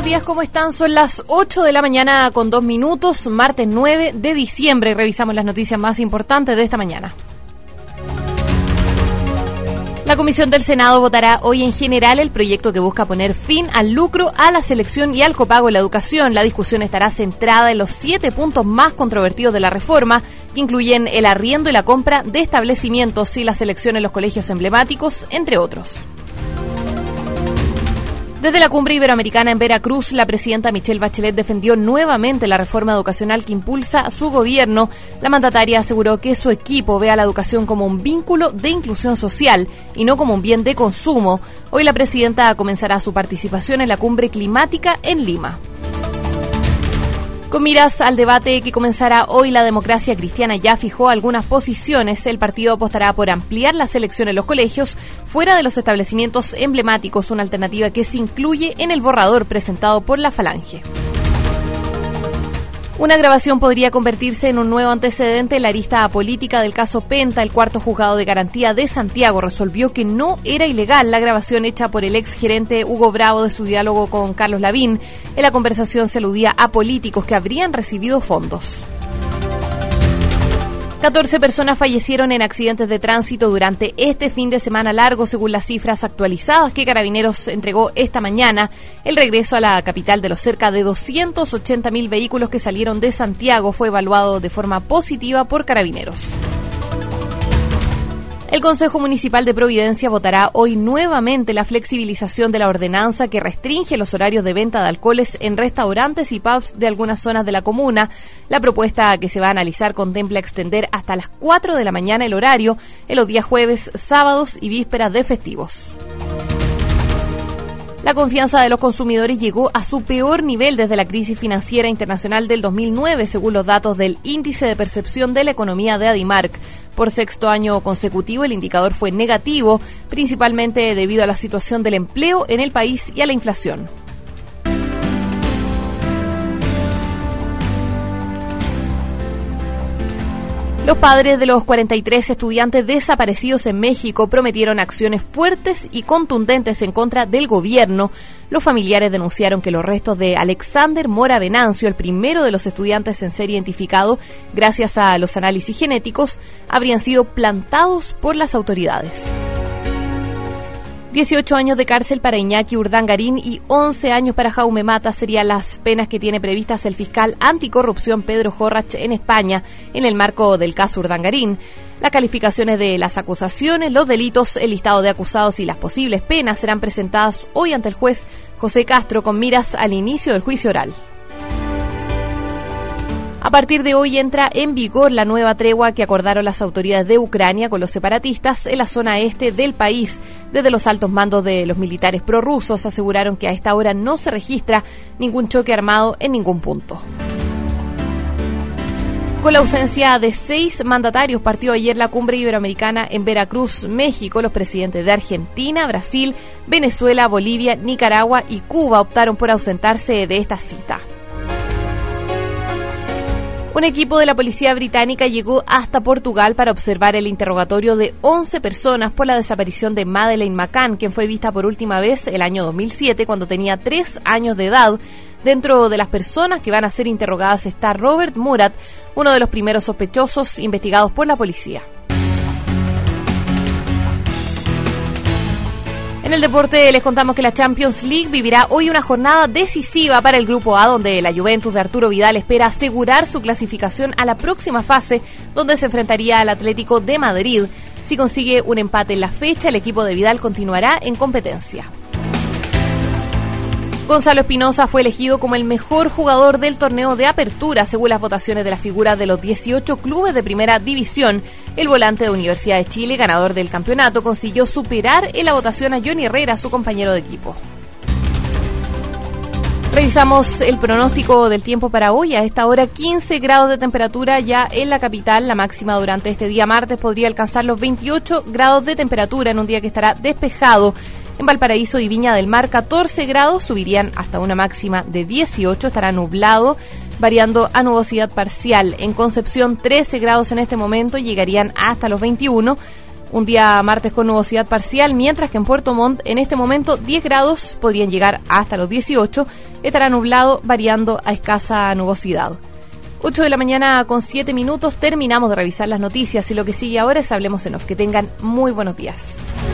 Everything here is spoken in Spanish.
días, ¿cómo están? Son las 8 de la mañana con 2 minutos, martes 9 de diciembre. Revisamos las noticias más importantes de esta mañana. La Comisión del Senado votará hoy en general el proyecto que busca poner fin al lucro, a la selección y al copago en la educación. La discusión estará centrada en los 7 puntos más controvertidos de la reforma, que incluyen el arriendo y la compra de establecimientos y la selección en los colegios emblemáticos, entre otros. Desde la Cumbre Iberoamericana en Veracruz, la presidenta Michelle Bachelet defendió nuevamente la reforma educacional que impulsa su gobierno. La mandataria aseguró que su equipo ve a la educación como un vínculo de inclusión social y no como un bien de consumo. Hoy la presidenta comenzará su participación en la Cumbre Climática en Lima. Con miras al debate que comenzará hoy, la Democracia Cristiana ya fijó algunas posiciones. El partido apostará por ampliar la selección en los colegios fuera de los establecimientos emblemáticos, una alternativa que se incluye en el borrador presentado por la Falange. Una grabación podría convertirse en un nuevo antecedente en la arista política del caso Penta. El cuarto juzgado de garantía de Santiago resolvió que no era ilegal la grabación hecha por el ex gerente Hugo Bravo de su diálogo con Carlos Lavín. En la conversación se aludía a políticos que habrían recibido fondos. 14 personas fallecieron en accidentes de tránsito durante este fin de semana largo, según las cifras actualizadas que Carabineros entregó esta mañana. El regreso a la capital de los cerca de 280.000 vehículos que salieron de Santiago fue evaluado de forma positiva por Carabineros. El Consejo Municipal de Providencia votará hoy nuevamente la flexibilización de la ordenanza que restringe los horarios de venta de alcoholes en restaurantes y pubs de algunas zonas de la comuna. La propuesta que se va a analizar contempla extender hasta las 4 de la mañana el horario en los días jueves, sábados y vísperas de festivos. La confianza de los consumidores llegó a su peor nivel desde la crisis financiera internacional del 2009, según los datos del Índice de Percepción de la Economía de Adimark. Por sexto año consecutivo, el indicador fue negativo, principalmente debido a la situación del empleo en el país y a la inflación. Los padres de los 43 estudiantes desaparecidos en México prometieron acciones fuertes y contundentes en contra del gobierno. Los familiares denunciaron que los restos de Alexander Mora Venancio, el primero de los estudiantes en ser identificado gracias a los análisis genéticos, habrían sido plantados por las autoridades. 18 años de cárcel para Iñaki Urdangarín y 11 años para Jaume Mata serían las penas que tiene previstas el fiscal anticorrupción Pedro Jorrach en España en el marco del caso Urdangarín. Las calificaciones de las acusaciones, los delitos, el listado de acusados y las posibles penas serán presentadas hoy ante el juez José Castro con miras al inicio del juicio oral. A partir de hoy entra en vigor la nueva tregua que acordaron las autoridades de Ucrania con los separatistas en la zona este del país. Desde los altos mandos de los militares prorrusos aseguraron que a esta hora no se registra ningún choque armado en ningún punto. Con la ausencia de 6 mandatarios, partió ayer la Cumbre Iberoamericana en Veracruz, México. Los presidentes de Argentina, Brasil, Venezuela, Bolivia, Nicaragua y Cuba optaron por ausentarse de esta cita. Un equipo de la policía británica llegó hasta Portugal para observar el interrogatorio de 11 personas por la desaparición de Madeleine McCann, quien fue vista por última vez el año 2007 cuando tenía 3 años de edad. Dentro de las personas que van a ser interrogadas está Robert Murat, uno de los primeros sospechosos investigados por la policía. En el deporte les contamos que la Champions League vivirá hoy una jornada decisiva para el Grupo A, donde la Juventus de Arturo Vidal espera asegurar su clasificación a la próxima fase, donde se enfrentaría al Atlético de Madrid. Si consigue un empate en la fecha, el equipo de Vidal continuará en competencia. Gonzalo Espinosa fue elegido como el mejor jugador del torneo de apertura, según las votaciones de las figuras de los 18 clubes de primera división. El volante de Universidad de Chile, ganador del campeonato, consiguió superar en la votación a Johnny Herrera, su compañero de equipo. Revisamos el pronóstico del tiempo para hoy. A esta hora 15 grados de temperatura ya en la capital. La máxima durante este día martes podría alcanzar los 28 grados de temperatura en un día que estará despejado. En Valparaíso y Viña del Mar 14 grados, subirían hasta una máxima de 18, estará nublado, variando a nubosidad parcial. En Concepción 13 grados en este momento, llegarían hasta los 21. Un día martes con nubosidad parcial, mientras que en Puerto Montt en este momento 10 grados, podrían llegar hasta los 18, estará nublado variando a escasa nubosidad. 8 de la mañana con 7 minutos, terminamos de revisar las noticias y lo que sigue ahora es Hablemos en Off. Que tengan muy buenos días.